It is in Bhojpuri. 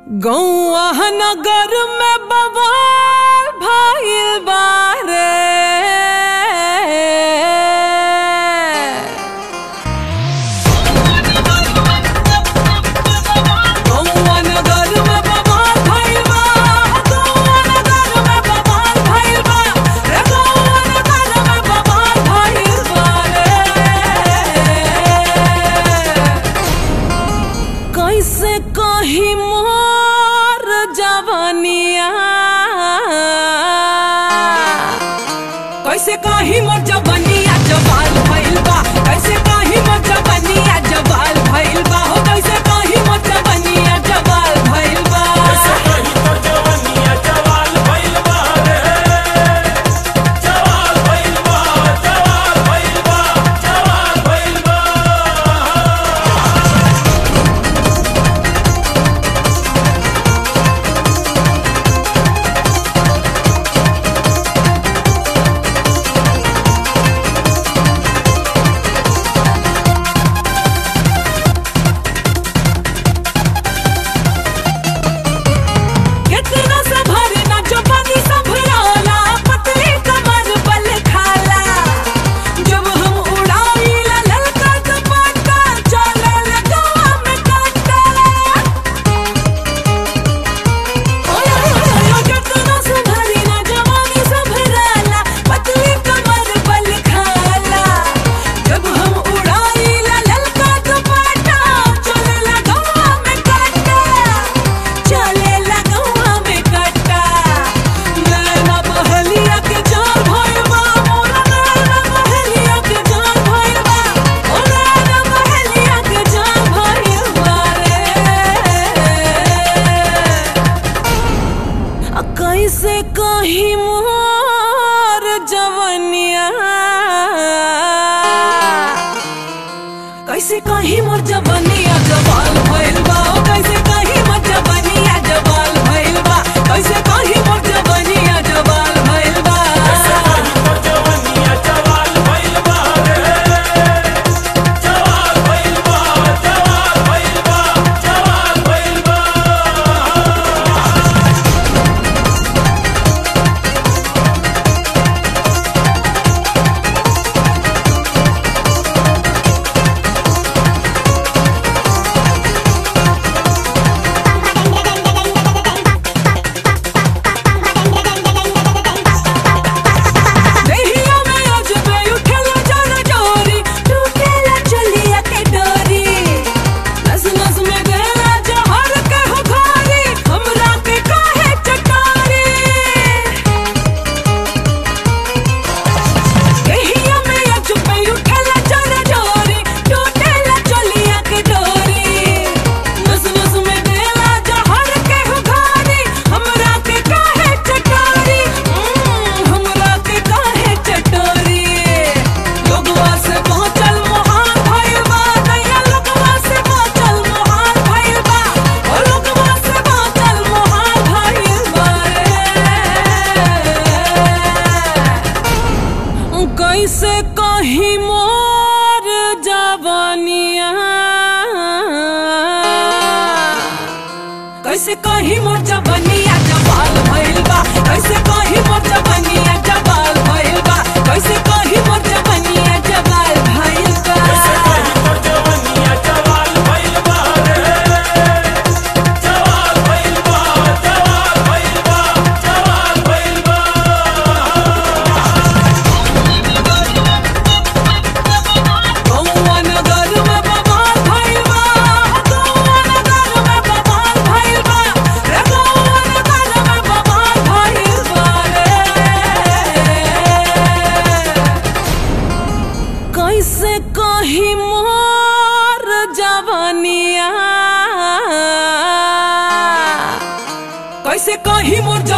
गौआ नगर में बवाल भइल बारे। गौआ नगर में बवाल भइल बा, गौआ नगर में बवाल भइल बा रे, गौआ नगर में बवाल भइल बा रे। कैसे कहीं जवानिया, कैसे कहीं मोर जवानिया जवाल भइल बा, कैसे कहीं मोर जवानिया जवाल भइल बा हो, कैसे कहीं मोर जवानिया जवाल भइल बा, कैसे कहीं मोर जवानिया जवाल भइल बा रे, जवाल भइल बा, जवाल भइल बा, जवाल भइल बा। कैसे कहीं मोर जवानिया, कैसे कहीं मोर जवानिया जवाल भइल बा, कैसे कहीं मोर जवानिया जवाल भइल बा, कैसे कहीं मोर जवानिया जवाल भइल बा, कैसे कहीं मोर जवानिया जवाल भइल बा रे, जवाल भइल बा, जवाल भइल बा, जवाल भइल बा। कैसे कहीं मोर जवानिया, कैसे कहीं मोर जवानिया जवाल भइल बा, कैसे कहीं मोर जवानिया जवाल भइल बा, कैसे कहीं मोर जवानिया जवाल भइल बा, कैसे कहीं मोर जवानिया जवाल भइल बा रे, जवाल भइल बा, जवाल भइल बा, जवाल भइल बा। गौआ नगर में बवाल भइल बा, गौआ नगर में बवाल भइल बा रे, गौआ नगर में बवाल भइल बा रे। कैसे कहीं मोर जवानिया, कैसे कहीं मोर